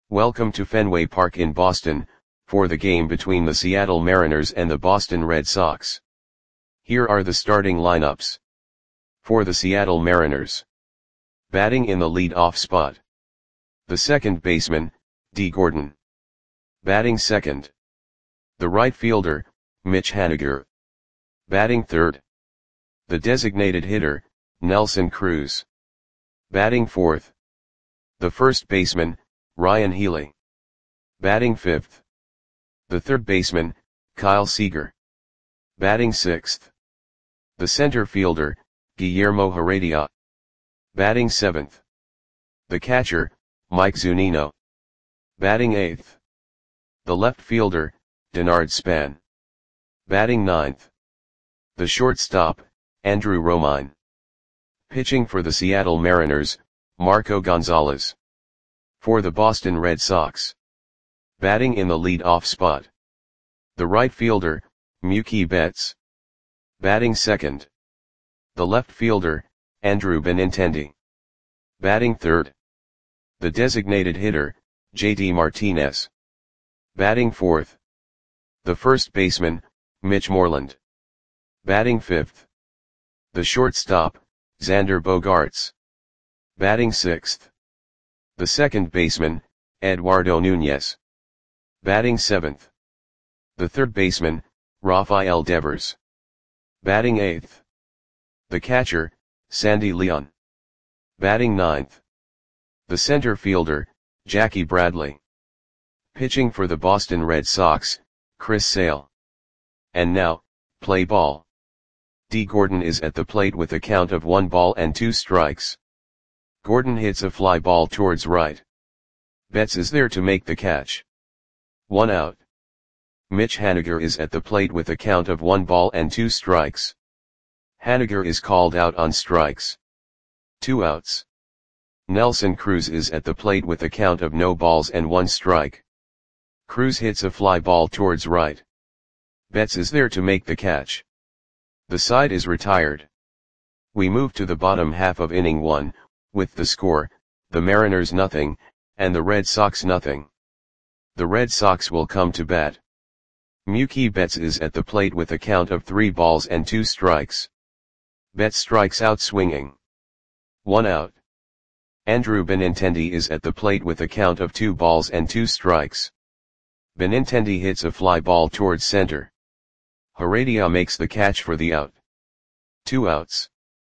Welcome to Fenway Park in Boston, for the game between the Seattle Mariners and the Boston Red Sox. Here are the starting lineups. For the Seattle Mariners. Batting in the lead-off spot. The second baseman, Dee Gordon. Batting second. The right fielder, Mitch Haniger. Batting third. The designated hitter, Nelson Cruz. Batting fourth. The first baseman, Ryan Healy. Batting fifth. The third baseman, Kyle Seager. Batting sixth. The center fielder, Guillermo Heredia. Batting seventh. The catcher, Mike Zunino. Batting eighth. The left fielder, Denard Span. Batting ninth. The shortstop, Andrew Romine. Pitching for the Seattle Mariners, Marco Gonzalez. For the Boston Red Sox. Batting in the lead-off spot. The right fielder, Mookie Betts. Batting second. The left fielder, Andrew Benintendi. Batting third. The designated hitter, JD Martinez. Batting fourth. The first baseman, Mitch Moreland. Batting fifth. The shortstop, Xander Bogaerts. Batting sixth. The second baseman, Eduardo Nunez. Batting seventh. The third baseman, Rafael Devers. Batting eighth. The catcher, Sandy Leon. Batting ninth. The center fielder, Jackie Bradley. Pitching for the Boston Red Sox, Chris Sale. And now, play ball. Dee Gordon is at the plate with a count of 1 ball and 2 strikes. Gordon hits a fly ball towards right. Betts is there to make the catch. 1 out. Mitch Haniger is at the plate with a count of 1 ball and 2 strikes. Haniger is called out on strikes. 2 outs. Nelson Cruz is at the plate with a count of no balls and 1 strike. Cruz hits a fly ball towards right. Betts is there to make the catch. The side is retired. We move to the bottom half of inning 1, with the score, the Mariners nothing, and the Red Sox nothing. The Red Sox will come to bat. Mookie Betts is at the plate with a count of 3 balls and 2 strikes. Betts strikes out swinging. 1 out. Andrew Benintendi is at the plate with a count of 2 balls and 2 strikes. Benintendi hits a fly ball towards center. Heredia makes the catch for the out. 2 outs.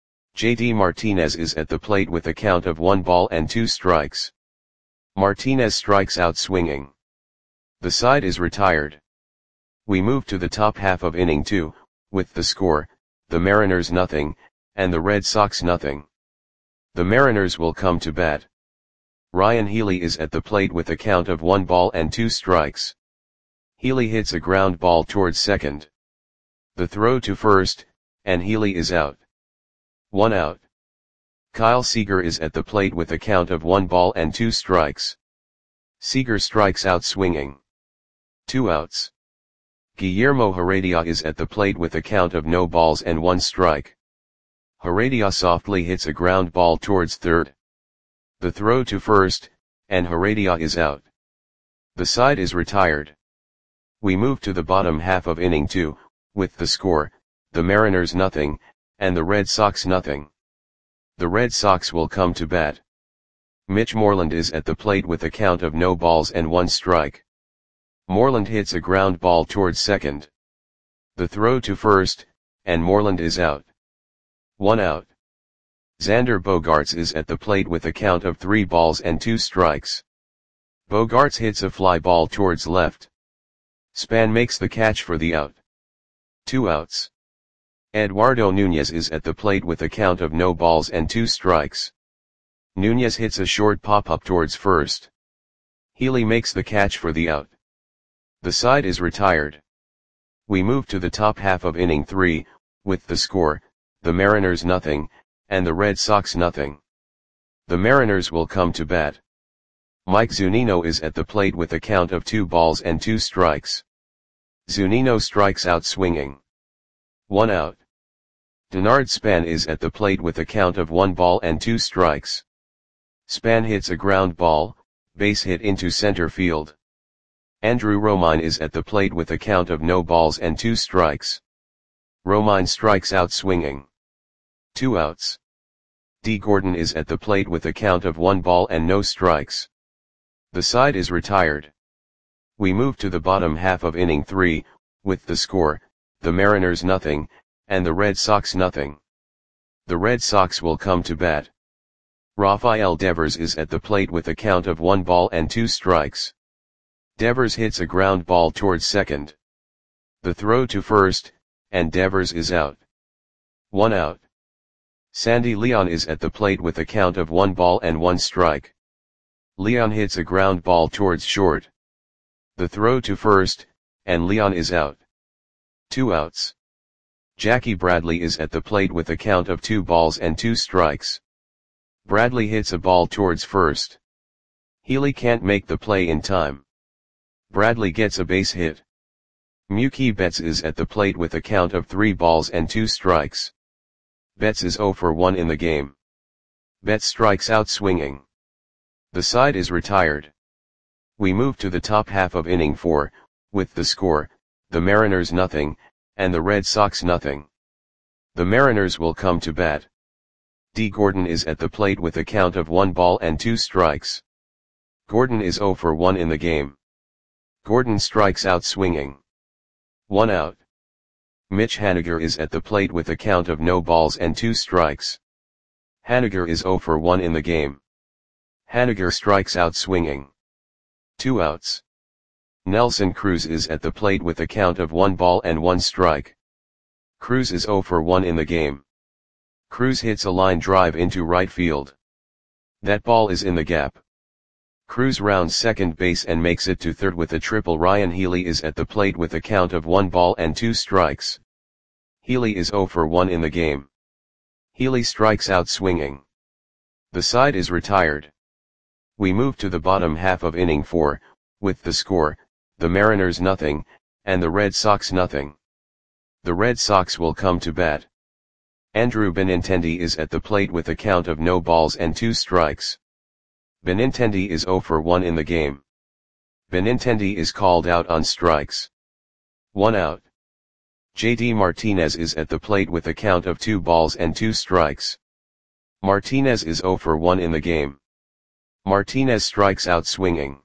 JD Martinez is at the plate with a count of 1 ball and 2 strikes. Martinez strikes out swinging. The side is retired. We move to the top half of inning 2, with the score, the Mariners nothing, and the Red Sox nothing. The Mariners will come to bat. Ryan Healy is at the plate with a count of 1 ball and 2 strikes. Healy hits a ground ball towards second. The throw to first, and Healy is out. 1 out. Kyle Seager is at the plate with a count of 1 ball and 2 strikes. Seager strikes out swinging. 2 outs. Guillermo Heredia is at the plate with a count of no balls and 1 strike. Heredia softly hits a ground ball towards third. The throw to first, and Heredia is out. The side is retired. We move to the bottom half of inning 2, with the score, the Mariners nothing, and the Red Sox nothing. The Red Sox will come to bat. Mitch Moreland is at the plate with a count of no balls and 1 strike. Moreland hits a ground ball towards second. The throw to first, and Moreland is out. 1 out. Xander Bogaerts is at the plate with a count of 3 balls and 2 strikes. Bogaerts hits a fly ball towards left. Span makes the catch for the out. 2 outs. Eduardo Nunez is at the plate with a count of no balls and 2 strikes. Nunez hits a short pop-up towards first. Healy makes the catch for the out. The side is retired. We move to the top half of inning 3, with the score, the Mariners nothing, and the Red Sox nothing. The Mariners will come to bat. Mike Zunino is at the plate with a count of 2 balls and 2 strikes. Zunino strikes out swinging. 1 out. Denard Span is at the plate with a count of 1 ball and 2 strikes. Span hits a ground ball, base hit into center field. Andrew Romine is at the plate with a count of no balls and 2 strikes. Romine strikes out swinging. 2 outs. D. Gordon is at the plate with a count of 1 ball and no strikes. The side is retired. We move to the bottom half of inning 3, with the score, the Mariners nothing, and the Red Sox nothing. The Red Sox will come to bat. Rafael Devers is at the plate with a count of 1 ball and 2 strikes. Devers hits a ground ball towards second. The throw to first, and Devers is out. 1 out. Sandy Leon is at the plate with a count of 1 ball and 1 strike. Leon hits a ground ball towards short. The throw to first, and Leon is out. 2 outs. Jackie Bradley is at the plate with a count of 2 balls and 2 strikes. Bradley hits a ball towards first. Healy can't make the play in time. Bradley gets a base hit. Mookie Betts is at the plate with a count of 3 balls and 2 strikes. Betts is 0 for 1 in the game. Betts strikes out swinging. The side is retired. We move to the top half of inning 4, with the score, the Mariners nothing, and the Red Sox nothing. The Mariners will come to bat. D. Gordon is at the plate with a count of 1 ball and 2 strikes. Gordon is 0 for 1 in the game. Gordon strikes out swinging. 1 out. Mitch Haniger is at the plate with a count of no balls and 2 strikes. Haniger is 0 for 1 in the game. Haniger strikes out swinging. 2 outs. Nelson Cruz is at the plate with a count of 1 ball and 1 strike. Cruz is 0 for 1 in the game. Cruz hits a line drive into right field. That ball is in the gap. Cruz rounds second base and makes it to third with a triple. Ryan Healy is at the plate with a count of 1 ball and 2 strikes. Healy is 0 for 1 in the game. Healy strikes out swinging. The side is retired. We move to the bottom half of inning 4, with the score, the Mariners nothing, and the Red Sox nothing. The Red Sox will come to bat. Andrew Benintendi is at the plate with a count of no balls and 2 strikes. Benintendi is 0 for 1 in the game. Benintendi is called out on strikes. 1 out. JD Martinez is at the plate with a count of 2 balls and 2 strikes. Martinez is 0 for 1 in the game. Martinez strikes out swinging.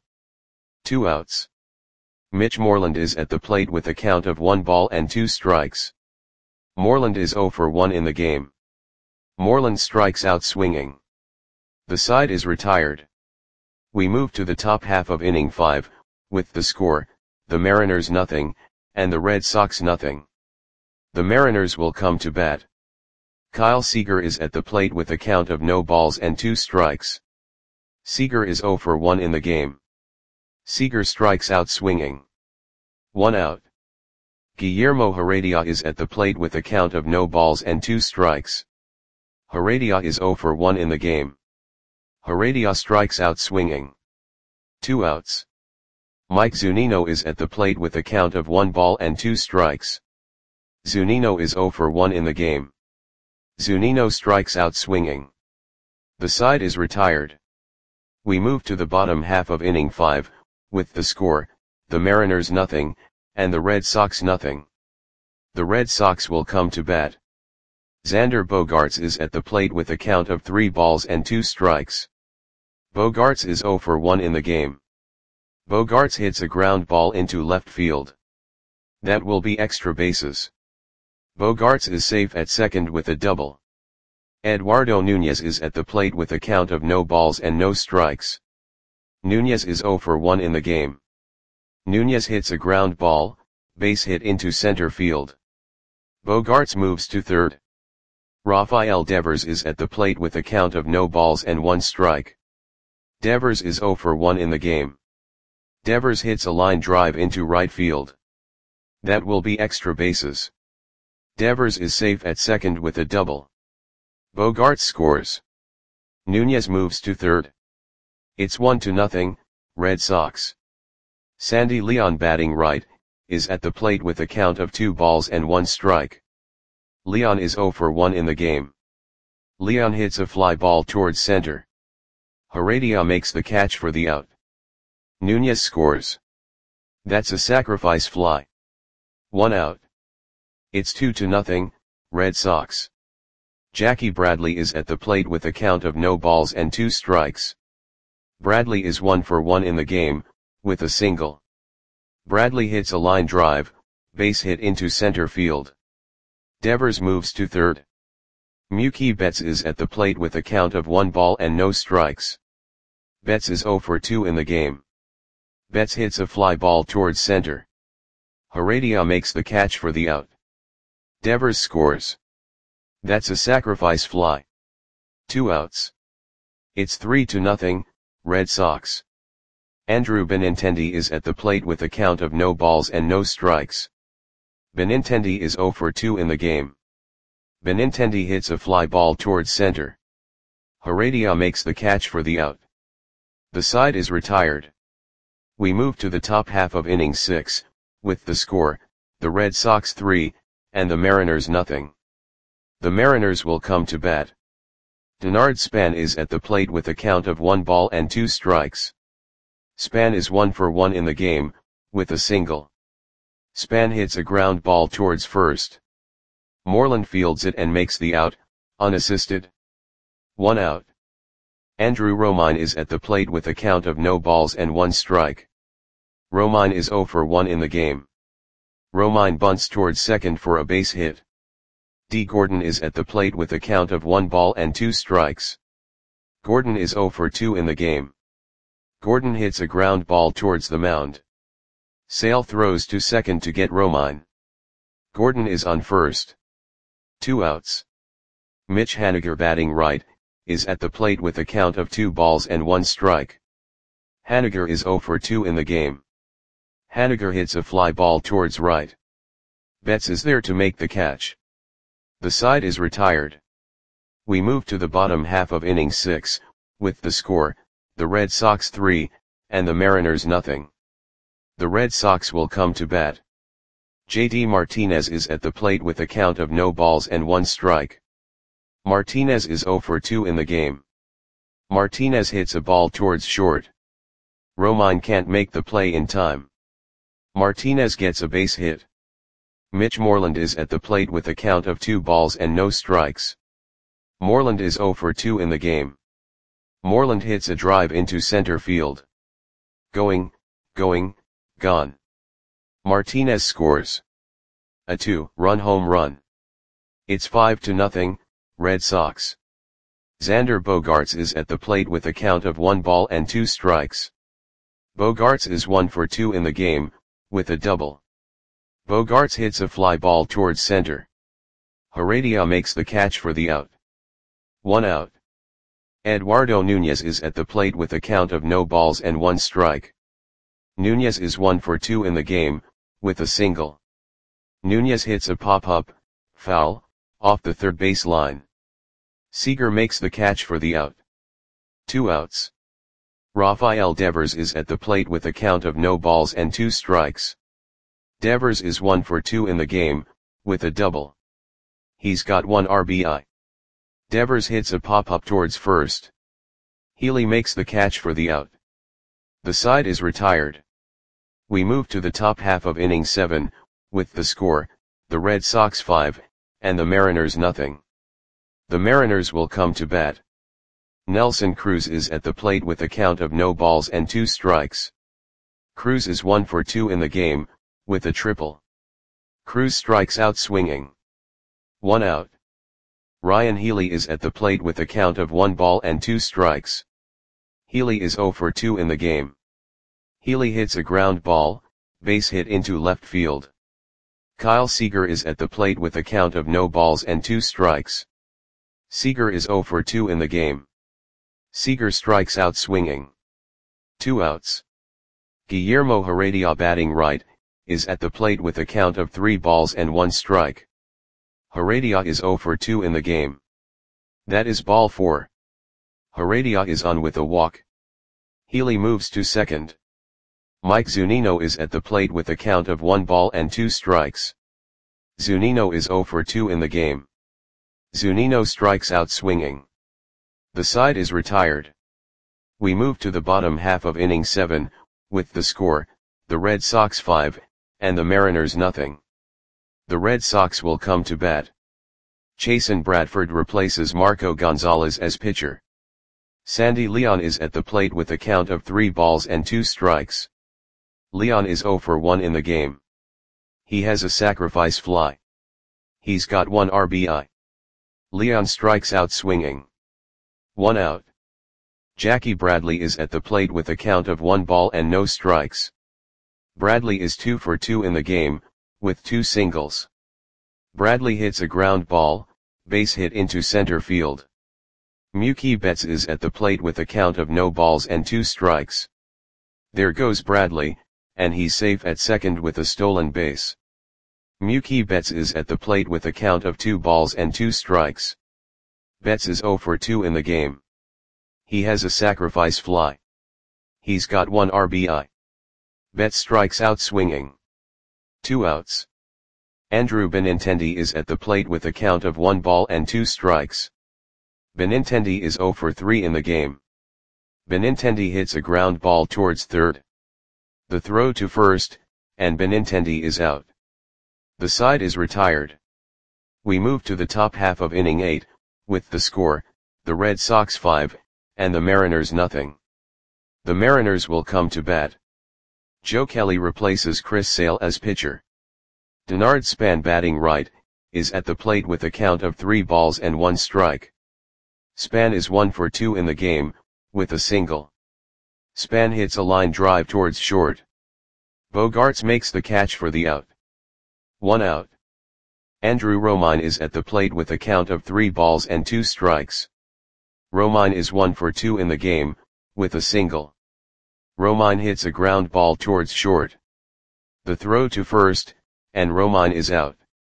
2 outs. Mitch Moreland is at the plate with a count of 1 ball and 2 strikes. Moreland is 0 for 1 in the game. Moreland strikes out swinging. The side is retired. We move to the top half of inning 5, with the score, the Mariners nothing, and the Red Sox nothing. The Mariners will come to bat. Kyle Seager is at the plate with a count of no balls and 2 strikes. Seager is 0 for 1 in the game. Seager strikes out swinging. 1 out. Guillermo Heredia is at the plate with a count of no balls and 2 strikes. Heredia is 0 for 1 in the game. Heredia strikes out swinging. 2 outs. Mike Zunino is at the plate with a count of 1 ball and 2 strikes. Zunino is 0 for 1 in the game. Zunino strikes out swinging. The side is retired. We move to the bottom half of inning 5, with the score, the Mariners nothing, and the Red Sox nothing. The Red Sox will come to bat. Xander Bogaerts is at the plate with a count of 3 balls and 2 strikes. Bogaerts is 0 for 1 in the game. Bogaerts hits a ground ball into left field. That will be extra bases. Bogaerts is safe at second with a double. Eduardo Nunez is at the plate with a count of no balls and no strikes. Nunez is 0 for 1 in the game. Nunez hits a ground ball, base hit into center field. Bogaerts moves to third. Rafael Devers is at the plate with a count of no balls and 1 strike. Devers is 0 for 1 in the game. Devers hits a line drive into right field. That will be extra bases. Devers is safe at second with a double. Bogaerts scores. Nunez moves to third. It's 1-0, Red Sox. Sandy Leon batting right, is at the plate with a count of 2 balls and 1 strike. Leon is 0 for 1 in the game. Leon hits a fly ball towards center. Heredia makes the catch for the out. Nunez scores. That's a sacrifice fly. 1 out. It's 2-0, Red Sox. Jackie Bradley is at the plate with a count of no balls and 2 strikes. Bradley is 1 for 1 in the game, with a single. Bradley hits a line drive, base hit into center field. Devers moves to third. Mookie Betts is at the plate with a count of 1 ball and no strikes. Betts is 0 for 2 in the game. Betts hits a fly ball towards center. Heredia makes the catch for the out. Devers scores. That's a sacrifice fly. 2 outs. It's 3-0, Red Sox. Andrew Benintendi is at the plate with a count of no balls and no strikes. Benintendi is 0 for 2 in the game. Benintendi hits a fly ball towards center. Heredia makes the catch for the out. The side is retired. We move to the top half of inning 6, with the score, the Red Sox 3, and the Mariners nothing. The Mariners will come to bat. Denard Span is at the plate with a count of 1 ball and 2 strikes. Span is 1 for 1 in the game, with a single. Span hits a ground ball towards first. Moreland fields it and makes the out, unassisted. 1 out. Andrew Romine is at the plate with a count of no balls and 1 strike. Romine is 0 for 1 in the game. Romine bunts towards second for a base hit. D. Gordon is at the plate with a count of 1 ball and 2 strikes. Gordon is 0 for 2 in the game. Gordon hits a ground ball towards the mound. Sale throws to second to get Romine. Gordon is on first. 2 outs. Mitch Haniger, batting right, is at the plate with a count of 2 balls and 1 strike. Haniger is 0 for 2 in the game. Haniger hits a fly ball towards right. Betts is there to make the catch. The side is retired. We move to the bottom half of inning 6, with the score, the Red Sox 3, and the Mariners nothing. The Red Sox will come to bat. J.D. Martinez is at the plate with a count of no balls and 1 strike. Martinez is 0 for 2 in the game. Martinez hits a ball towards short. Romine can't make the play in time. Martinez gets a base hit. Mitch Moreland is at the plate with a count of 2 balls and no strikes. Moreland is 0 for 2 in the game. Moreland hits a drive into center field. Going, gone. Martinez scores. A 2-run home run. It's 5-0, Red Sox. Xander Bogaerts is at the plate with a count of 1 ball and 2 strikes. Bogaerts is 1 for 2 in the game, with a double. Bogaerts hits a fly ball towards center. Heredia makes the catch for the out. 1 out. Eduardo Nunez is at the plate with a count of no balls and 1 strike. Nunez is 1 for 2 in the game, with a single. Nunez hits a pop-up, foul, off the third base line. Seager makes the catch for the out. 2 outs. Rafael Devers is at the plate with a count of no balls and 2 strikes. Devers is 1 for 2 in the game, with a double. He's got 1 RBI. Devers hits a pop-up towards first. Healy makes the catch for the out. The side is retired. We move to the top half of inning 7, with the score, the Red Sox 5, and the Mariners nothing. The Mariners will come to bat. Nelson Cruz is at the plate with a count of no balls and 2 strikes. Cruz is 1 for 2 in the game, with a triple. Cruz strikes out swinging. 1 out. Ryan Healy is at the plate with a count of 1 ball and 2 strikes. Healy is 0 for 2 in the game. Healy hits a ground ball, base hit into left field. Kyle Seager is at the plate with a count of no balls and 2 strikes. Seager is 0 for 2 in the game. Seager strikes out swinging. 2 outs. Guillermo Heredia, batting right, is at the plate with a count of 3 balls and 1 strike. Heredia is 0 for 2 in the game. That is ball 4. Heredia is on with a walk. Healy moves to second. Mike Zunino is at the plate with a count of 1 ball and 2 strikes. Zunino is 0 for 2 in the game. Zunino strikes out swinging. The side is retired. We move to the bottom half of inning 7, with the score, the Red Sox 5, and the Mariners nothing. The Red Sox will come to bat. Chasen Bradford replaces Marco Gonzalez as pitcher. Sandy Leon is at the plate with a count of 3 balls and 2 strikes. Leon is 0 for 1 in the game. He has a sacrifice fly. He's got 1 RBI. Leon strikes out swinging. 1 out. Jackie Bradley is at the plate with a count of 1 ball and no strikes. Bradley is 2 for 2 in the game, with 2 singles. Bradley hits a ground ball, base hit into center field. Mookie Betts is at the plate with a count of no balls and 2 strikes. There goes Bradley, and he's safe at second with a stolen base. Mookie Betts is at the plate with a count of 2 balls and 2 strikes. Betts is 0 for 2 in the game. He has a sacrifice fly. He's got 1 RBI. Betts strikes out swinging. 2 outs. Andrew Benintendi is at the plate with a count of 1 ball and 2 strikes. Benintendi is 0 for 3 in the game. Benintendi hits a ground ball towards third. The throw to first, and Benintendi is out. The side is retired. We move to the top half of inning 8, with the score, the Red Sox 5, and the Mariners nothing. The Mariners will come to bat. Joe Kelly replaces Chris Sale as pitcher. Denard Span, batting right, is at the plate with a count of 3 balls and 1 strike. Span is 1 for 2 in the game, with a single. Span hits a line drive towards short. Bogaerts makes the catch for the out. 1 out. Andrew Romine is at the plate with a count of 3 balls and 2 strikes. Romine is 1 for 2 in the game, with a single. Romine hits a ground ball towards short. The throw to first, and Romine is out.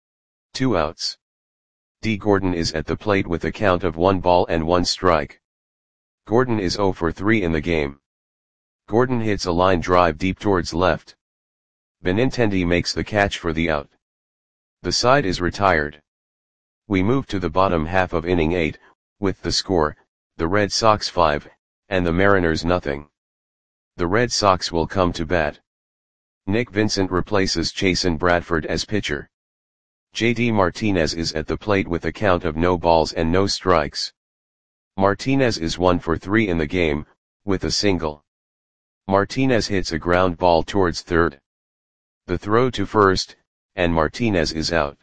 2 outs. D. Gordon is at the plate with a count of 1 ball and 1 strike. Gordon is 0 for 3 in the game. Gordon hits a line drive deep towards left. Benintendi makes the catch for the out. The side is retired. We move to the bottom half of inning 8, with the score, the Red Sox 5, and the Mariners nothing. The Red Sox will come to bat. Nick Vincent replaces Chasen Bradford as pitcher. J.D. Martinez is at the plate with a count of no balls and no strikes. Martinez is 1 for 3 in the game, with a single. Martinez hits a ground ball towards third. The throw to first, and Martinez is out.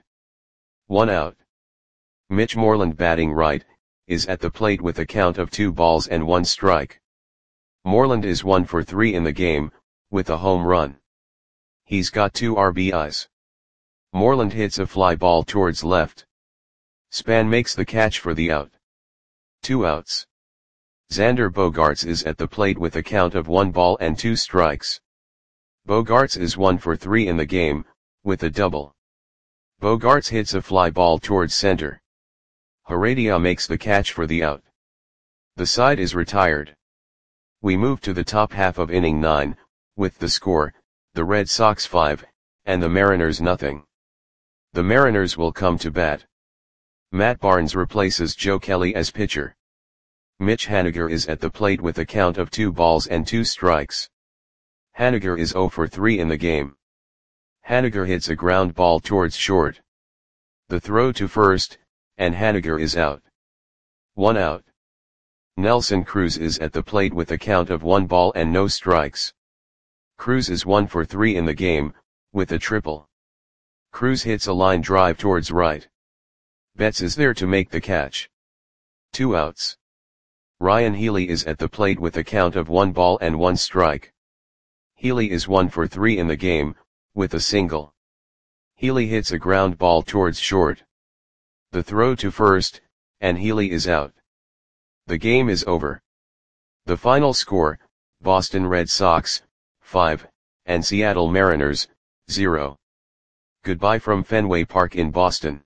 1 out. Mitch Moreland, batting right, is at the plate with a count of 2 balls and 1 strike. Moreland is 1 for 3 in the game, with a home run. He's got 2 RBIs. Moreland hits a fly ball towards left. Span makes the catch for the out. 2 outs. Xander Bogaerts is at the plate with a count of 1 ball and 2 strikes. Bogaerts is 1 for 3 in the game, with a double. Bogaerts hits a fly ball towards center. Heredia makes the catch for the out. The side is retired. We move to the top half of inning 9, with the score, the Red Sox 5, and the Mariners nothing. The Mariners will come to bat. Matt Barnes replaces Joe Kelly as pitcher. Mitch Haniger is at the plate with a count of 2 balls and 2 strikes. Haniger is 0 for 3 in the game. Haniger hits a ground ball towards short. The throw to first, and Haniger is out. 1 out. Nelson Cruz is at the plate with a count of 1 ball and no strikes. Cruz is 1 for 3 in the game, with a triple. Cruz hits a line drive towards right. Betts is there to make the catch. 2 outs. Ryan Healy is at the plate with a count of 1 ball and 1 strike. Healy is 1 for 3 in the game, with a single. Healy hits a ground ball towards short. The throw to first, and Healy is out. The game is over. The final score, Boston Red Sox, 5, and Seattle Mariners, 0. Goodbye from Fenway Park in Boston.